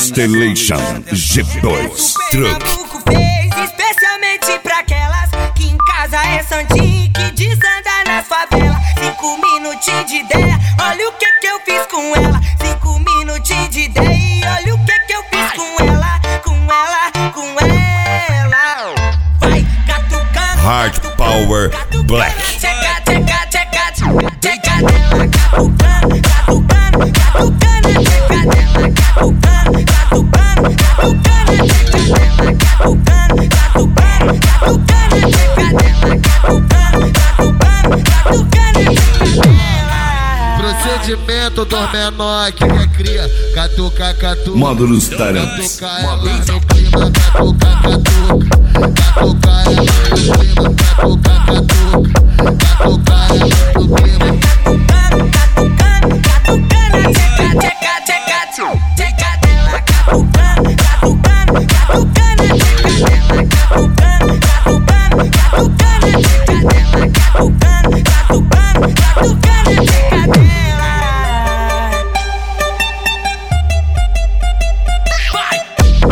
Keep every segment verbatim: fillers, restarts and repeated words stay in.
Constellation G dois Truck. Fez especialmente pra aquelas que em casa é santinho, que desanda nas favelas. Cinco minutinhos de ideia, olha o que que eu fiz com ela. Cinco minutinhos de ideia e olha o que que eu fiz com ela, com ela, com ela. Vai catucando, Hard Power Black. Tcheca, tcheca, tcheca, tcheca dela, catucando, catucando, catucando, tcheca dela, catucando, catucando, catucando, tcheca dela, catucando, catucando, catucando, tcheca dela, catucando, catucando, catucando, tcheca dela. Procedimento dos menor que é cria, catuca, catuca. Módulos Tarantes. Catuca ela no clima, catuca, catuca. Catuca ela no clima, catuca, catuca. Catuca ela no clima. Catucando, catucando, catucando, tcheca, tcheca, tcheca, tcheca dela, catucando, catucando, catucando, tcheca dela, catucando, catucando, catucando, tcheca dela, catucando, catucando, catucando, tcheca dela. Vai!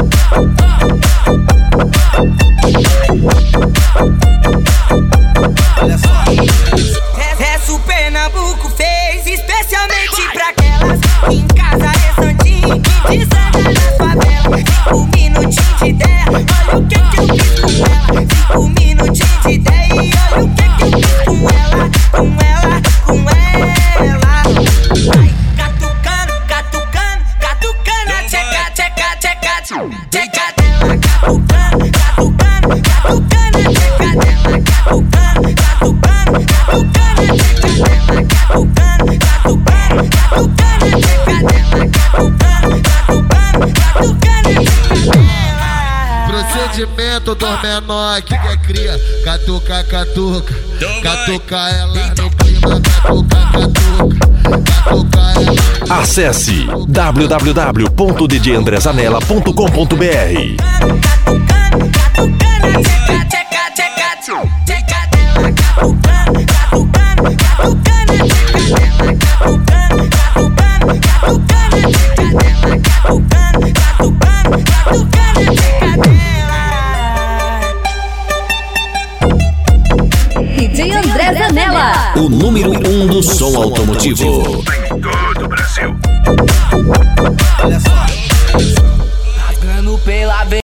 Olha só. Resto Pernambuco fez especialmente pra aquelas que em casa é santinho, que desanda nas favelas. Cinco minutinhos de ideia, olha o que que eu fiz com ela. Cinco minutinhos de ideia e olha o que que eu fiz com ela, com ela, com ela. Vai catucando, catucando, catucando, tcheca, tcheca, tcheca, tcheca dela, catucando, catucando, catucando, tcheca dela, catucando, catucando, catucando, tcheca dela, catucando, catucando, catucando, tcheca dela, catucando, catucando, catucando, tcheca dela. Procedimento dos menor que é cria, catuca, catuca. Catuca ela no clima, catuca, catuca. Catuca ela. Acesse w w w ponto d j andrezanella ponto com ponto b r. Catucando, catucando, tcheca, tcheca, tcheca, tcheca dela, catucando, catucando, catucando, tcheca dela, catucando, catucando, catucando, tcheca dela, catucando, catucando, catucando, tcheca dela. D J André Zanella, O número um do som automotivo. Em todo o Brasil. Olha só, rasgando pela